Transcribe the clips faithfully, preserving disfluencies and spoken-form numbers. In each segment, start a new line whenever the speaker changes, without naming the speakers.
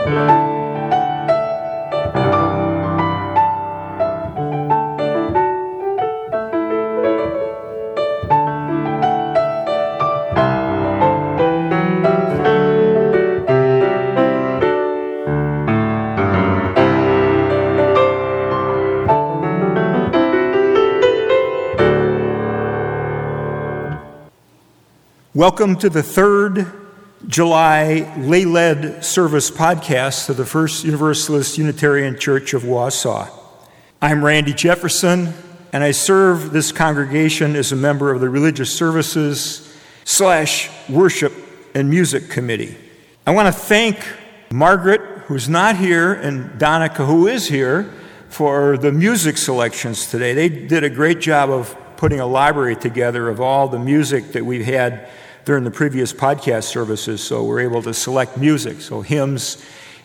Welcome to the third July lay-led service podcast of the First Universalist Unitarian Church of Wausau. I'm Randy Jefferson, and I serve this congregation as a member of the Religious Services slash Worship and Music Committee. I want to thank Margaret, who's not here, and Donica, who is here, for the music selections today. They did a great job of putting a library together of all the music that we've had during the previous podcast services, so we're able to select music. So hymns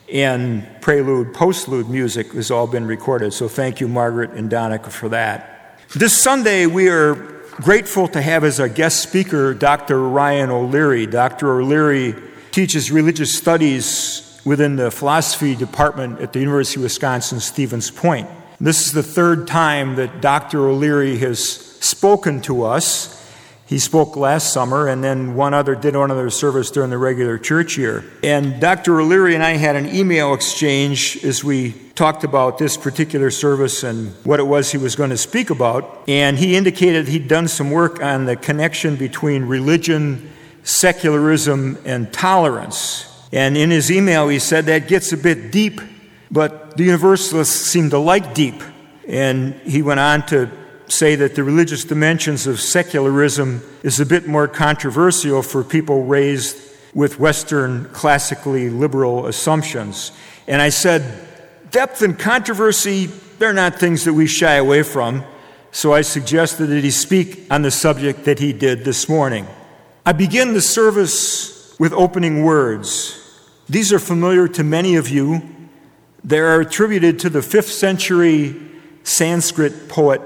and prelude, postlude music has all been recorded. So thank you, Margaret and Donica, for that. This Sunday, we are grateful to have as our guest speaker Doctor Ryan O'Leary. Doctor O'Leary teaches religious studies within the philosophy department at the University of Wisconsin Stevens Point. This is the third time that Doctor O'Leary has spoken to us. He spoke last summer, and then one other did one other service during the regular church year. And Doctor O'Leary and I had an email exchange as we talked about this particular service and what it was he was going to speak about. And he indicated he'd done some work on the connection between religion, secularism, and tolerance. And in his email, he said that gets a bit deep, but the Universalists seem to like deep. And he went on to say that the religious dimensions of secularism is a bit more controversial for people raised with Western classically liberal assumptions. And I said, depth and controversy, they're not things that we shy away from. So I suggested that he speak on the subject that he did this morning. I begin the service with opening words. These are familiar to many of you. They are attributed to the fifth century Sanskrit poet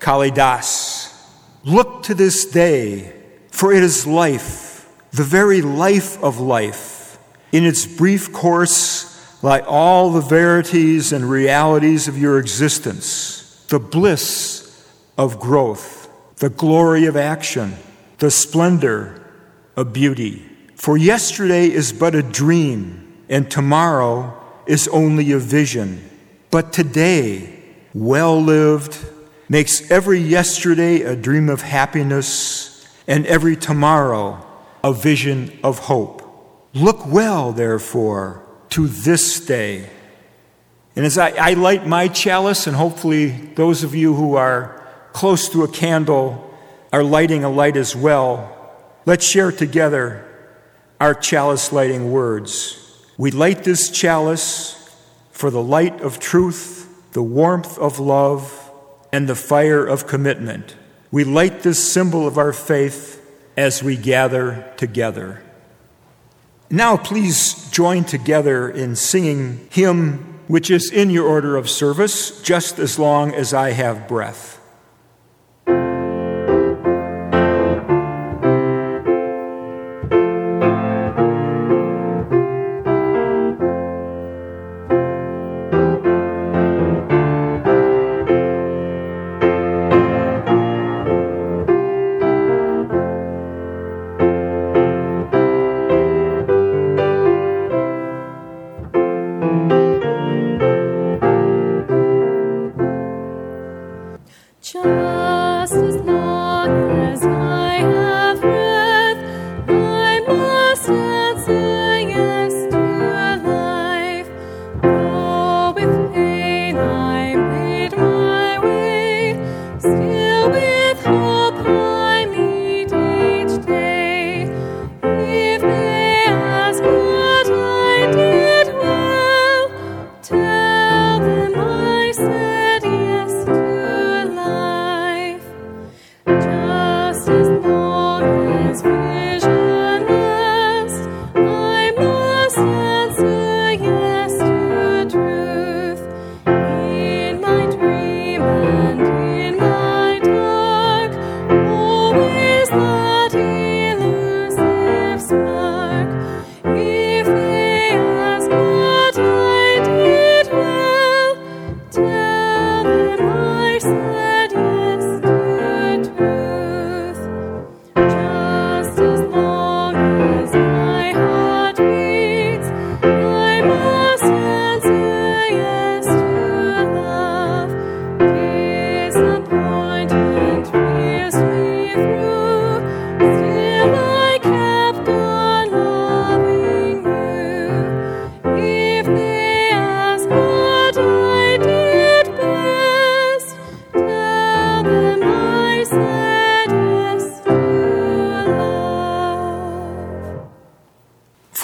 Kalidas. Look to this day, for it is life, the very life of life. In its brief course lie all the verities and realities of your existence, the bliss of growth, the glory of action, the splendor of beauty. For yesterday is but a dream, and tomorrow is only a vision. But today, well lived, makes every yesterday a dream of happiness, and every tomorrow a vision of hope. Look well, therefore, to this day. And as I, I light my chalice, and hopefully those of you who are close to a candle are lighting a light as well, let's share together our chalice lighting words. We light this chalice for the light of truth, the warmth of love, and the fire of commitment. We light this symbol of our faith as we gather together. Now please join together in singing hymn which is in your order of service, just as long as I have breath.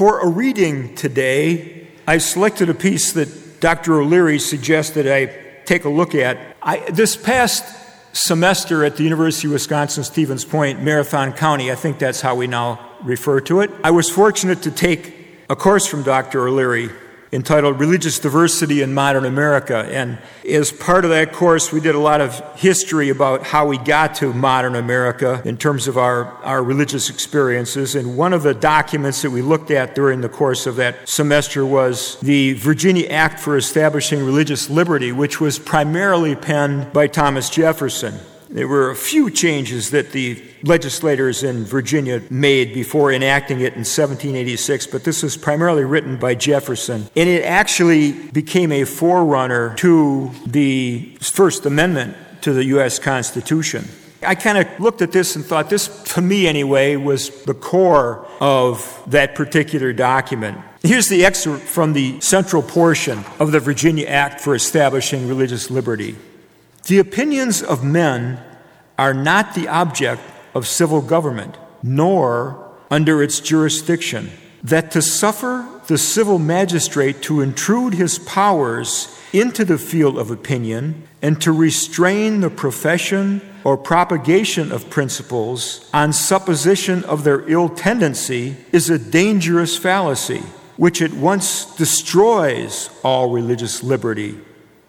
For a reading today, I selected a piece that Doctor O'Leary suggested I take a look at. I, this past semester at the University of Wisconsin-Stevens Point, Marathon County, I think that's how we now refer to it, I was fortunate to take a course from Doctor O'Leary entitled Religious Diversity in Modern America. And as part of that course, we did a lot of history about how we got to modern America in terms of our, our religious experiences. And one of the documents that we looked at during the course of that semester was the Virginia Act for Establishing Religious Liberty, which was primarily penned by Thomas Jefferson. There were a few changes that the legislators in Virginia made before enacting it in seventeen eighty-six, but this was primarily written by Jefferson. And it actually became a forerunner to the First Amendment to the U S Constitution. I kind of looked at this and thought this, to me anyway, was the core of that particular document. Here's the excerpt from the central portion of the Virginia Act for Establishing Religious Liberty. The opinions of men are not the object of civil government, nor under its jurisdiction, that to suffer the civil magistrate to intrude his powers into the field of opinion and to restrain the profession or propagation of principles on supposition of their ill tendency is a dangerous fallacy, which at once destroys all religious liberty,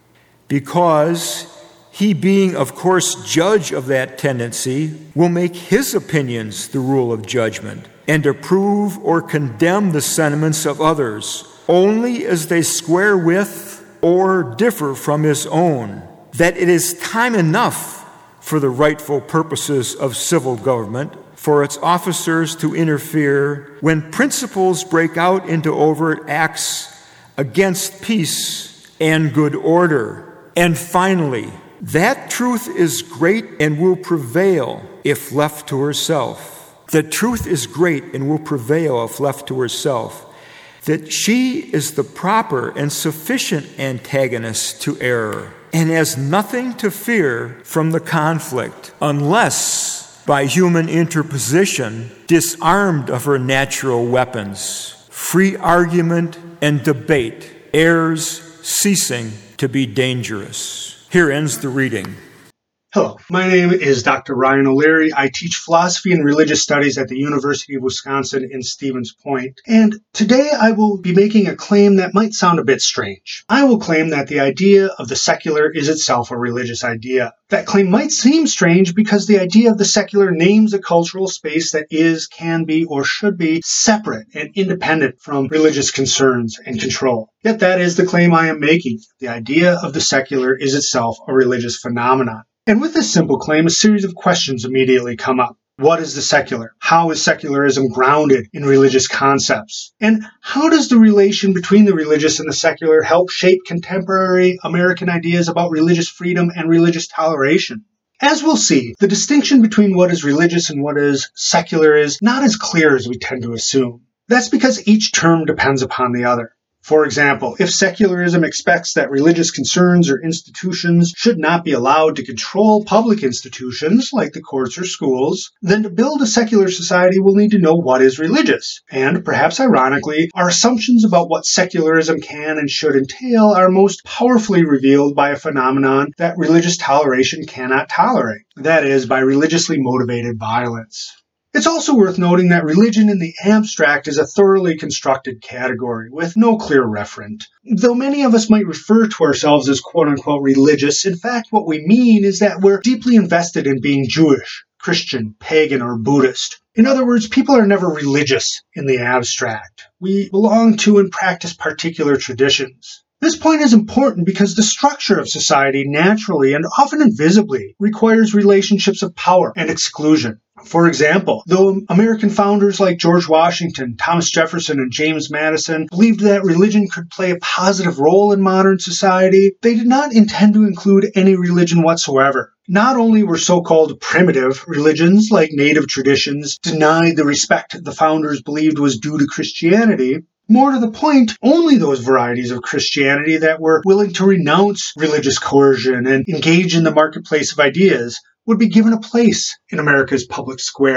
because he, being, of course, judge of that tendency, will make his opinions the rule of judgment and approve or condemn the sentiments of others only as they square with or differ from his own, that it is time enough for the rightful purposes of civil government for its officers to interfere when principles break out into overt acts against peace and good order. And finally, that truth is great and will prevail if left to herself. The truth is great and will prevail if left to herself, that she is the proper and sufficient antagonist to error and has nothing to fear from the conflict unless, by human interposition, disarmed of her natural weapons, free argument and debate, errs ceasing to be dangerous. Here ends the reading.
Hello, my name is Doctor Ryan O'Leary. I teach philosophy and religious studies at the University of Wisconsin in Stevens Point. And today I will be making a claim that might sound a bit strange. I will claim that the idea of the secular is itself a religious idea. That claim might seem strange because the idea of the secular names a cultural space that is, can be, or should be separate and independent from religious concerns and control. Yet that is the claim I am making. The idea of the secular is itself a religious phenomenon. And with this simple claim, a series of questions immediately come up. What is the secular? How is secularism grounded in religious concepts? And how does the relation between the religious and the secular help shape contemporary American ideas about religious freedom and religious toleration? As we'll see, the distinction between what is religious and what is secular is not as clear as we tend to assume. That's because each term depends upon the other. For example, if secularism expects that religious concerns or institutions should not be allowed to control public institutions like the courts or schools, then to build a secular society we'll need to know what is religious. And, perhaps ironically, our assumptions about what secularism can and should entail are most powerfully revealed by a phenomenon that religious toleration cannot tolerate. That is, by religiously motivated violence. It's also worth noting that religion in the abstract is a thoroughly constructed category with no clear referent. Though many of us might refer to ourselves as quote-unquote religious, in fact what we mean is that we're deeply invested in being Jewish, Christian, pagan, or Buddhist. In other words, people are never religious in the abstract. We belong to and practice particular traditions. This point is important because the structure of society naturally and often invisibly requires relationships of power and exclusion. For example, though American founders like George Washington, Thomas Jefferson, and James Madison believed that religion could play a positive role in modern society, they did not intend to include any religion whatsoever. Not only were so-called primitive religions, like native traditions, denied the respect the founders believed was due to Christianity, more to the point, only those varieties of Christianity that were willing to renounce religious coercion and engage in the marketplace of ideas would be given a place in America's public square.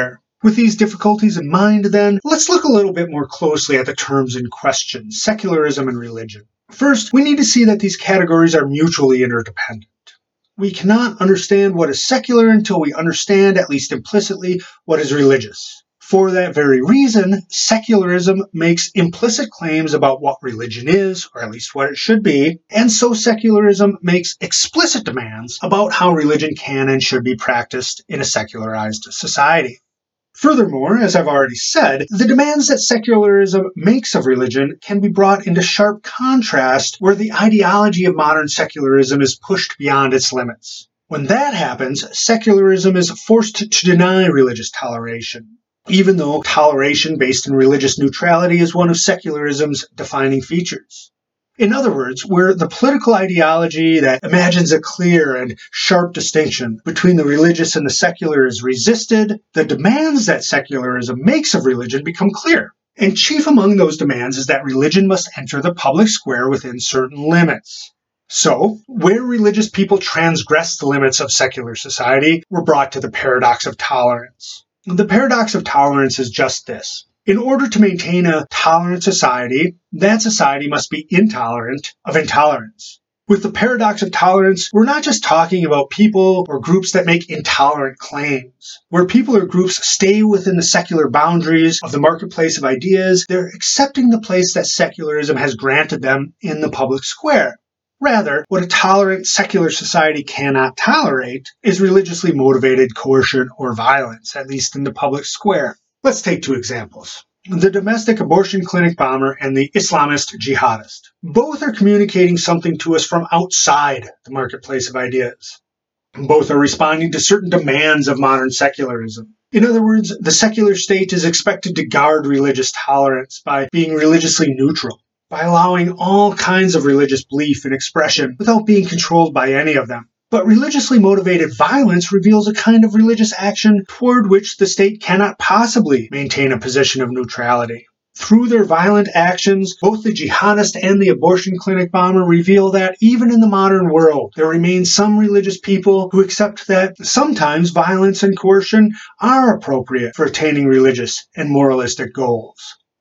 With these difficulties in mind, then, let's look a little bit more closely at the terms in question, secularism and religion. First, we need to see that these categories are mutually interdependent. We cannot understand what is secular until we understand, at least implicitly, what is religious. For that very reason, secularism makes implicit claims about what religion is, or at least what it should be, and so secularism makes explicit demands about how religion can and should be practiced in a secularized society. Furthermore, as I've already said, the demands that secularism makes of religion can be brought into sharp contrast where the ideology of modern secularism is pushed beyond its limits. When that happens, secularism is forced to deny religious toleration, even though toleration based in religious neutrality is one of secularism's defining features. In other words, where the political ideology that imagines a clear and sharp distinction between the religious and the secular is resisted, the demands that secularism makes of religion become clear. And chief among those demands is that religion must enter the public square within certain limits. So, where religious people transgress the limits of secular society, we're brought to the paradox of tolerance. The paradox of tolerance is just this. In order to maintain a tolerant society, that society must be intolerant of intolerance. With the paradox of tolerance, we're not just talking about people or groups that make intolerant claims. Where people or groups stay within the secular boundaries of the marketplace of ideas, they're accepting the place that secularism has granted them in the public square. Rather, what a tolerant secular society cannot tolerate is religiously motivated coercion or violence, at least in the public square. Let's take two examples. The domestic abortion clinic bomber and the Islamist jihadist. Both are communicating something to us from outside the marketplace of ideas. Both are responding to certain demands of modern secularism. In other words, the secular state is expected to guard religious tolerance by being religiously neutral, by allowing all kinds of religious belief and expression without being controlled by any of them. But religiously motivated violence reveals a kind of religious action toward which the state cannot possibly maintain a position of neutrality. Through their violent actions, both the jihadist and the abortion clinic bomber reveal that even in the modern world, there remain some religious people who accept that sometimes violence and coercion are appropriate for attaining religious and moralistic goals.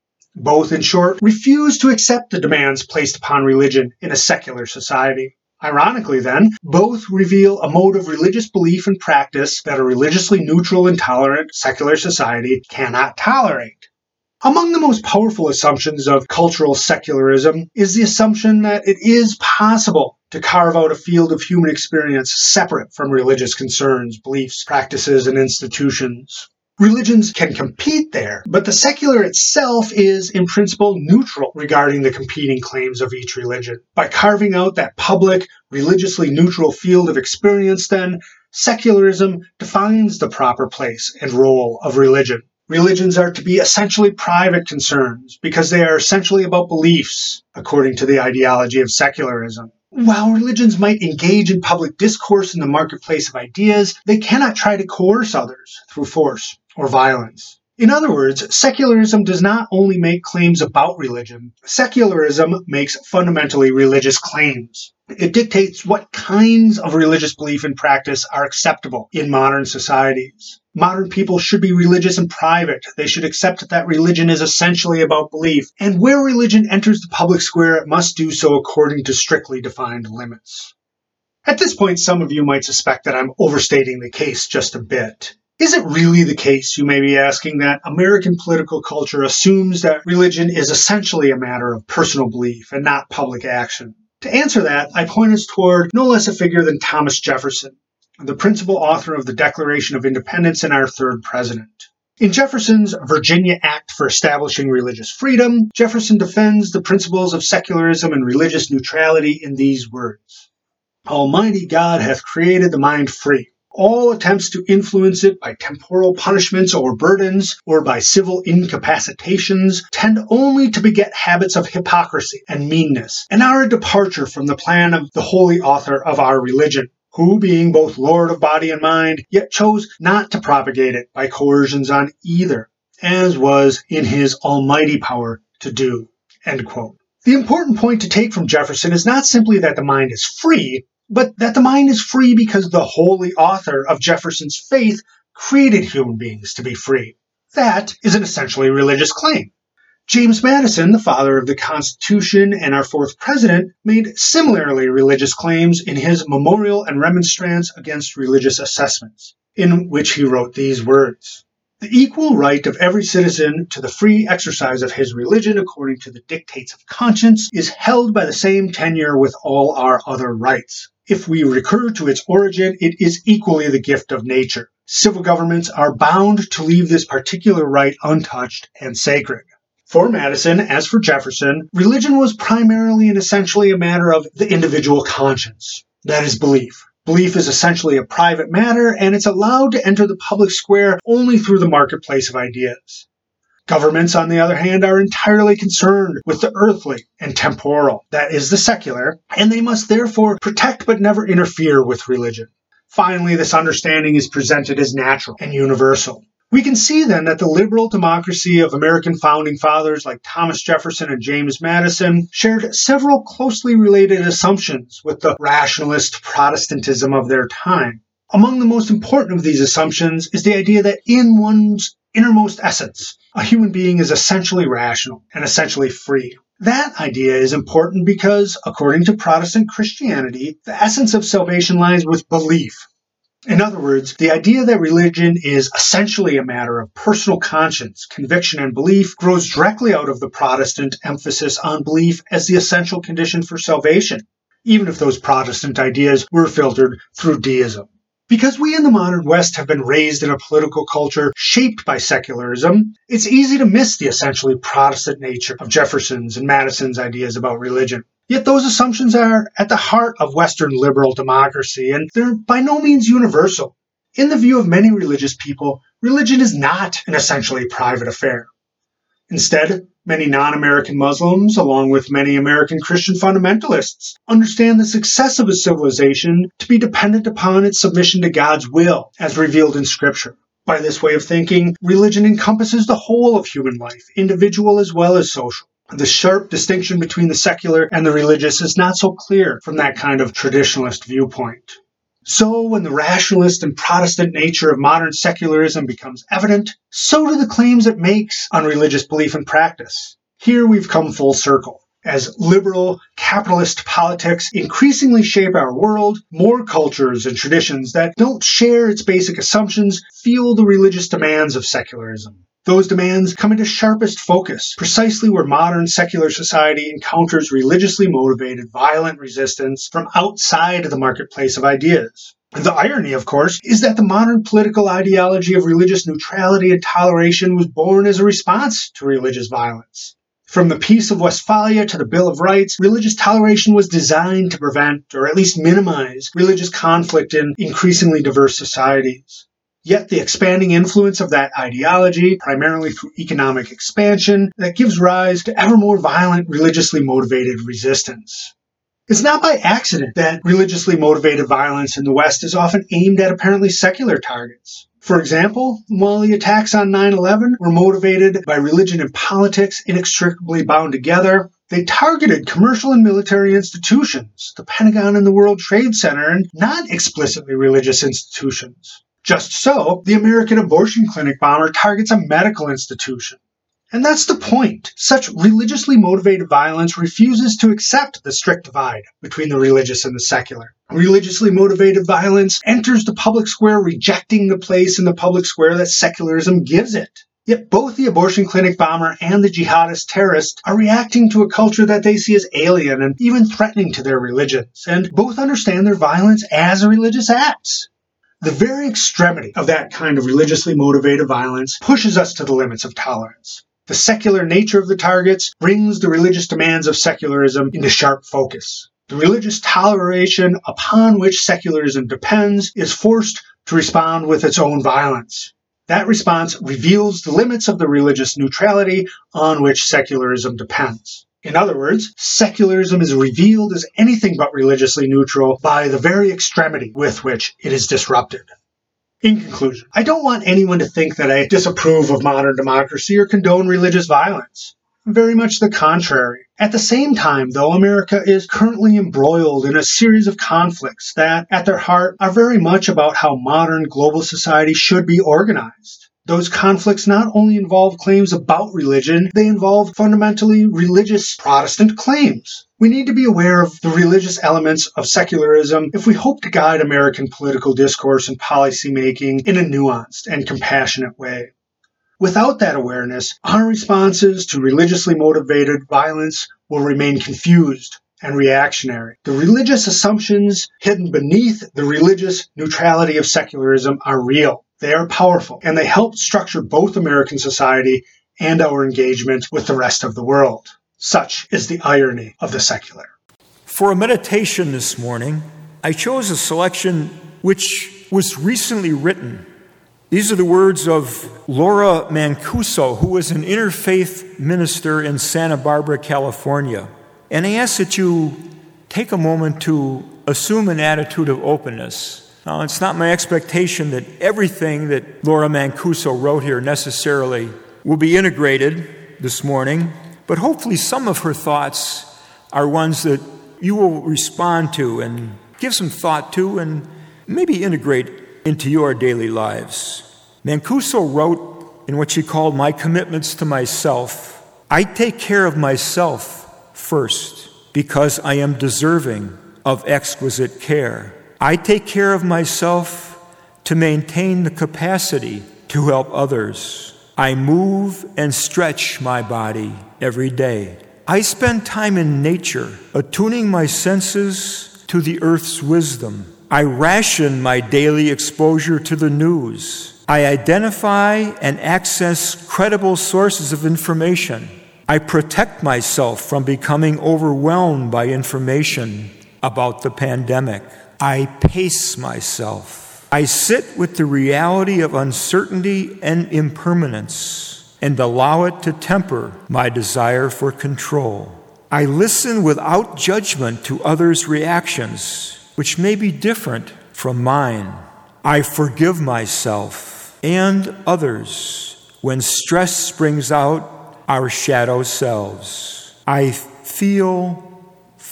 Both, in short, refuse to accept the demands placed upon religion in a secular society. Ironically, then, both reveal a mode of religious belief and practice that a religiously neutral and tolerant secular society cannot tolerate. Among the most powerful assumptions of cultural secularism is the assumption that it is possible to carve out a field of human experience separate from religious concerns, beliefs, practices, and institutions. Religions can compete there, but the secular itself is, in principle, neutral regarding the competing claims of each religion. By carving out that public, religiously neutral field of experience, then, secularism defines the proper place and role of religion. Religions are to be essentially private concerns because they are essentially about beliefs, according to the ideology of secularism. While religions might engage in public discourse in the marketplace of ideas, they cannot try to coerce others through force or violence. In other words, secularism does not only make claims about religion, secularism makes fundamentally religious claims. It dictates what kinds of religious belief and practice are acceptable in modern societies. Modern people should be religious in private. They should accept that religion is essentially about belief. And where religion enters the public square, it must do so according to strictly defined limits. At this point, some of you might suspect that I'm overstating the case just a bit. Is it really the case, you may be asking, that American political culture assumes that religion is essentially a matter of personal belief and not public action? To answer that, I point us toward no less a figure than Thomas Jefferson, the principal author of the Declaration of Independence and our third president. In Jefferson's Virginia Act for Establishing Religious Freedom, Jefferson defends the principles of secularism and religious neutrality in these words: "Almighty God hath created the mind free. All attempts to influence it by temporal punishments or burdens, or by civil incapacitations, tend only to beget habits of hypocrisy and meanness, and are a departure from the plan of the holy author of our religion, who, being both Lord of body and mind, yet chose not to propagate it by coercions on either, as was in his almighty power to do." End quote. The important point to take from Jefferson is not simply that the mind is free, but that the mind is free because the holy author of Jefferson's faith created human beings to be free. That is an essentially religious claim. James Madison, the father of the Constitution and our fourth president, made similarly religious claims in his Memorial and Remonstrance Against Religious Assessments, in which he wrote these words: "The equal right of every citizen to the free exercise of his religion according to the dictates of conscience is held by the same tenure with all our other rights. If we recur to its origin, it is equally the gift of nature. Civil governments are bound to leave this particular right untouched and sacred." For Madison, as for Jefferson, religion was primarily and essentially a matter of the individual conscience. That is belief. Belief is essentially a private matter, and it's allowed to enter the public square only through the marketplace of ideas. Governments, on the other hand, are entirely concerned with the earthly and temporal, that is, the secular, and they must therefore protect but never interfere with religion. Finally, this understanding is presented as natural and universal. We can see then that the liberal democracy of American founding fathers like Thomas Jefferson and James Madison shared several closely related assumptions with the rationalist Protestantism of their time. Among the most important of these assumptions is the idea that in one's innermost essence, a human being is essentially rational and essentially free. That idea is important because, according to Protestant Christianity, the essence of salvation lies with belief. In other words, the idea that religion is essentially a matter of personal conscience, conviction, and belief grows directly out of the Protestant emphasis on belief as the essential condition for salvation, even if those Protestant ideas were filtered through deism. Because we in the modern West have been raised in a political culture shaped by secularism, it's easy to miss the essentially Protestant nature of Jefferson's and Madison's ideas about religion. Yet those assumptions are at the heart of Western liberal democracy, and they're by no means universal. In the view of many religious people, religion is not an essentially private affair. Instead, many non-American Muslims, along with many American Christian fundamentalists, understand the success of a civilization to be dependent upon its submission to God's will, as revealed in Scripture. By this way of thinking, religion encompasses the whole of human life, individual as well as social. The sharp distinction between the secular and the religious is not so clear from that kind of traditionalist viewpoint. So, when the rationalist and Protestant nature of modern secularism becomes evident, so do the claims it makes on religious belief and practice. Here we've come full circle. As liberal, capitalist politics increasingly shape our world, more cultures and traditions that don't share its basic assumptions fuel the religious demands of secularism. Those demands come into sharpest focus, precisely where modern secular society encounters religiously motivated violent resistance from outside the marketplace of ideas. The irony, of course, is that the modern political ideology of religious neutrality and toleration was born as a response to religious violence. From the Peace of Westphalia to the Bill of Rights, religious toleration was designed to prevent, or at least minimize, religious conflict in increasingly diverse societies. Yet the expanding influence of that ideology, primarily through economic expansion, that gives rise to ever more violent religiously motivated resistance. It's not by accident that religiously motivated violence in the West is often aimed at apparently secular targets. For example, while the attacks on nine eleven were motivated by religion and politics inextricably bound together, they targeted commercial and military institutions, the Pentagon and the World Trade Center, and not explicitly religious institutions. Just so, the American abortion clinic bomber targets a medical institution. And that's the point. Such religiously motivated violence refuses to accept the strict divide between the religious and the secular. Religiously motivated violence enters the public square rejecting the place in the public square that secularism gives it. Yet both the abortion clinic bomber and the jihadist terrorist are reacting to a culture that they see as alien and even threatening to their religions, and both understand their violence as a religious act. The very extremity of that kind of religiously motivated violence pushes us to the limits of tolerance. The secular nature of the targets brings the religious demands of secularism into sharp focus. The religious toleration upon which secularism depends is forced to respond with its own violence. That response reveals the limits of the religious neutrality on which secularism depends. In other words, secularism is revealed as anything but religiously neutral by the very extremity with which it is disrupted. In conclusion, I don't want anyone to think that I disapprove of modern democracy or condone religious violence. Very much the contrary. At the same time, though, America is currently embroiled in a series of conflicts that, at their heart, are very much about how modern global society should be organized. Those conflicts not only involve claims about religion, they involve fundamentally religious Protestant claims. We need to be aware of the religious elements of secularism if we hope to guide American political discourse and policymaking in a nuanced and compassionate way. Without that awareness, our responses to religiously motivated violence will remain confused and reactionary. The religious assumptions hidden beneath the religious neutrality of secularism are real. They are powerful, and they help structure both American society and our engagement with the rest of the world. Such is the irony of the secular.
For a meditation this morning, I chose a selection which was recently written. These are the words of Laura Mancuso, who was an interfaith minister in Santa Barbara, California. And I ask that you take a moment to assume an attitude of openness. Now, it's not my expectation that everything that Laura Mancuso wrote here necessarily will be integrated this morning, but hopefully some of her thoughts are ones that you will respond to and give some thought to and maybe integrate into your daily lives. Mancuso wrote in what she called My Commitments to Myself, I take care of myself first because I am deserving of exquisite care. I take care of myself to maintain the capacity to help others. I move and stretch my body every day. I spend time in nature, attuning my senses to the earth's wisdom. I ration my daily exposure to the news. I identify and access credible sources of information. I protect myself from becoming overwhelmed by information about the pandemic. I pace myself. I sit with the reality of uncertainty and impermanence and allow it to temper my desire for control. I listen without judgment to others' reactions, which may be different from mine. I forgive myself and others when stress springs out our shadow selves. I feel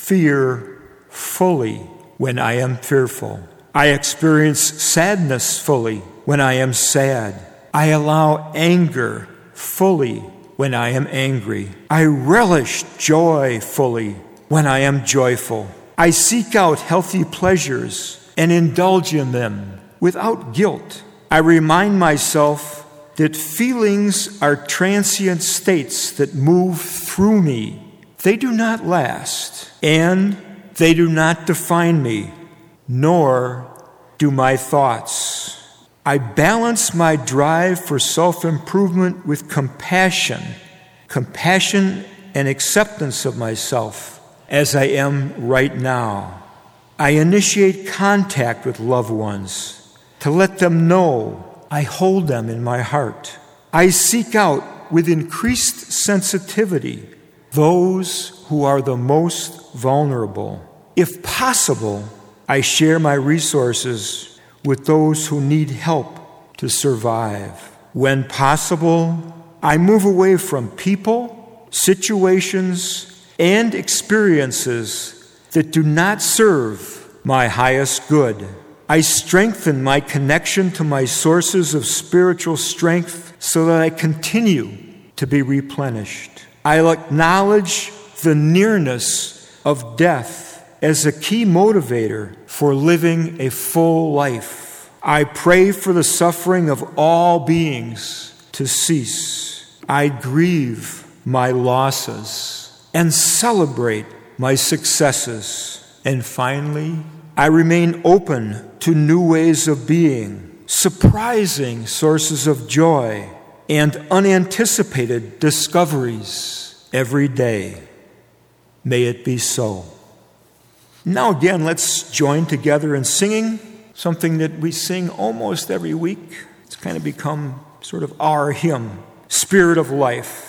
fear fully when I am fearful. I experience sadness fully when I am sad. I allow anger fully when I am angry. I relish joy fully when I am joyful. I seek out healthy pleasures and indulge in them without guilt. I remind myself that feelings are transient states that move through me. They do not last, and they do not define me, nor do my thoughts. I balance my drive for self-improvement with compassion, compassion and acceptance of myself as I am right now. I initiate contact with loved ones to let them know I hold them in my heart. I seek out with increased sensitivity those who are the most vulnerable. If possible, I share my resources with those who need help to survive. When possible, I move away from people, situations, and experiences that do not serve my highest good. I strengthen my connection to my sources of spiritual strength so that I continue to be replenished. I acknowledge the nearness of death as a key motivator for living a full life. I pray for the suffering of all beings to cease. I grieve my losses and celebrate my successes. And finally, I remain open to new ways of being, surprising sources of joy, and unanticipated discoveries every day. May it be so. Now again, let's join together in singing something that we sing almost every week. It's kind of become sort of our hymn, Spirit of Life.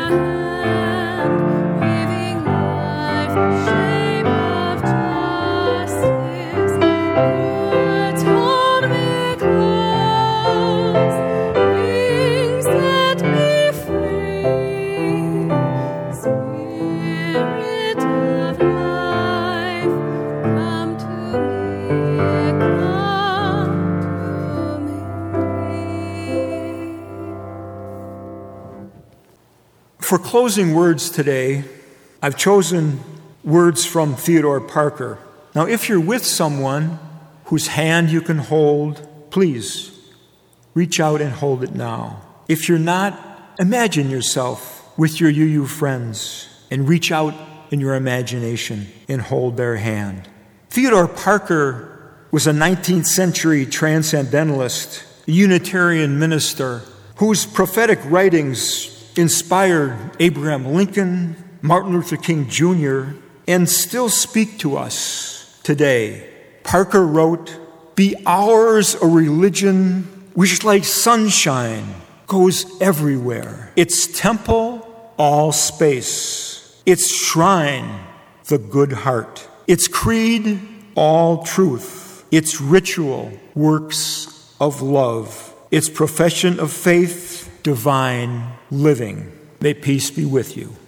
For closing words today, I've chosen words from Theodore Parker. Now, if you're with someone whose hand you can hold, please reach out and hold it now. If you're not, imagine yourself with your U U friends and reach out in your imagination and hold their hand. Theodore Parker was a nineteenth century transcendentalist, a Unitarian minister whose prophetic writings inspired Abraham Lincoln, Martin Luther King Junior, and still speak to us today. Parker wrote, "Be ours a religion which like sunshine goes everywhere. Its temple, all space. Its shrine, the good heart. Its creed, all truth. Its ritual, works of love. Its profession of faith, divine living." May peace be with you.